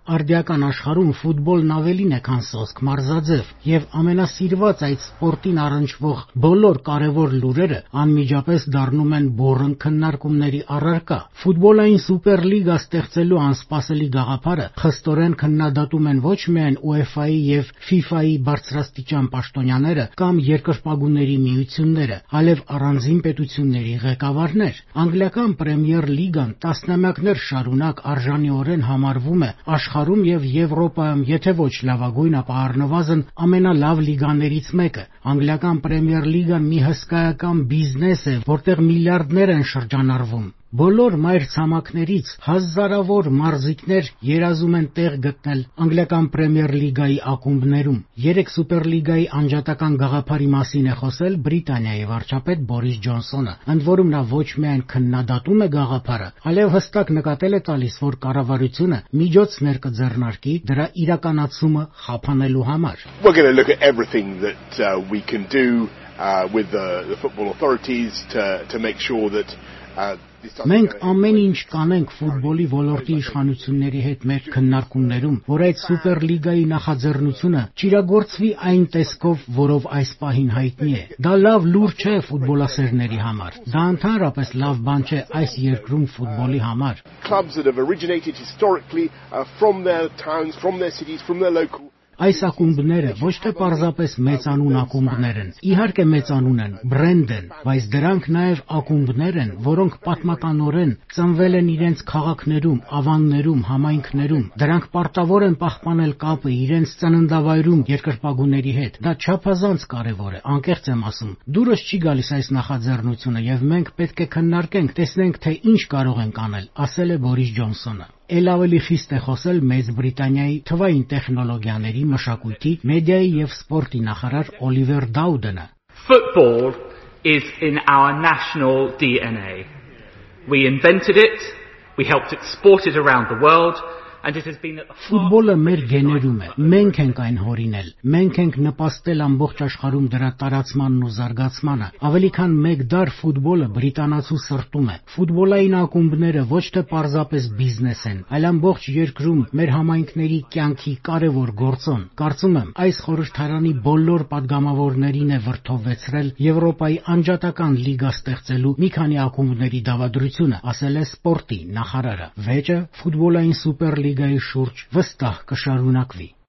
արդիական աշխարհում ֆուտբոլն ավելին է, քան սոսկ, մարզաձև, եւ ամենասիրված այդ սպորտին առնչվող բոլոր կարևոր լուրերը անմիջապես դառնում են բուռն քննարկումների առարկա։ Ֆուտբոլային սուպերլիգա ստեղծելու անսպասելի գաղափարը խստորեն քննադատում են ոչ միայն UEFA-ի եւ FIFA-ի բարձրաստիճան պաշտոնյաները կամ երկրպագուների միությունները, այլև առանձին պետությունների ղեկավարներ։ Անգլիական Պրեմիեր լիգան տասնամյակներ շարունակ արժանիորեն համարվում է աշխարհում եւ Եվրոպայում, եթե ոչ լավագույն, ապա առնվազն ամենալավ լիգաներից մեկը։ Անգլիական Պրեմիեր լիգան մի հսկայական բիզնես է, որտեղ միլիարդներ են շրջանառվում։ Բոլոր մայրցամաքներից հազարավոր մարզիկներ երազում են տեղ գտնել անգլիական Պրեմիեր լիգայի ակումբներում։ Երեք սուպերլիգայի անջատական գաղափարի մասին է խոսել Բրիտանիայի վարչապետ Բորիս Ջոնսոնը, ընդ որում նա ոչ միայն քննադատում է գաղափարը, այլև հստակ նկատել է տալիս, որ կառավարությունը միջոցներ կձեռնարկի դրա իրականացումը խափանելու համար։ We're going to look at everything that we can do with the football authorities to make sure that Մենք ամեն ինչ կանենք ֆուտբոլի ոլորտի իշխանությունների հետ մեր քննարկումներում, որ այդ սուպերլիգայի նախաձեռնությունը չիրագործվի այն տեսքով, որով այս պահին հայտնի է։ Դա լավ լուր չէ ֆուտբոլասերների համար։ Դա ընդհանրապես լավ բան չէ այս երկրում ֆուտբոլի համար։ Clubs that have originated historically from their towns, from their cities, from their local Այս ակումբները ոչ թե պարզապես մեծանուն ակումբներ են, իհարկե մեծանուն են, բրենդ են, բայց դրանք նաև ակումբներ են, որոնք պատմականորեն ծնվել են իրենց քաղաքներում, ավաններում, համայնքներում։ Դրանք պարտավոր են պահպանել կապը իրենց ծննդավայրում երկրպագուների հետ։ Դա չափազանց կարևոր է, անկեղծ եմ ասում։ Դուրս չի գալիս այս նախաձեռնությունը եւ մենք պետք է քննարկենք, տեսնենք թե ինչ կարող ենք անել, ասել է Բորիս Ջոնսոնը։ Էլ ավելի խիստ է խոսել Մեծ Բրիտանիայի թվային տեխնոլոգիաների, մշակույթի, մեդիայի եւ սպորտի նախարար Օլիվեր Դաուդենը։ Football is in our national DNA. We invented it, we helped export it around the world. Ֆուտբոլը մեր գեներում է, մենք ենք այն հորինել, մենք ենք նպաստել ամբողջ աշխարհում դրա տարածմանն ու զարգացմանը, ավելի քան մեկ դար ֆուտբոլը բրիտանացու սրտում է, ֆուտբոլային ակումբները ոչ թե պարզապես բիզնես են, այլ ամբողջ երկրում մեր համայնքների կյանքի կարևոր գործոն, կարծում եմ այս խորհրդարանի բոլոր падգամավորներին է վրդովվեցրել Եվրոպայի անջատական լիգա ստեղծելու մի քանի ակումբների դավադրությունը, ասել է սպորտի նախարարը, վեճը ֆուտբոլային սուպերլիգայի շուրջ վստահ կշարունակվի։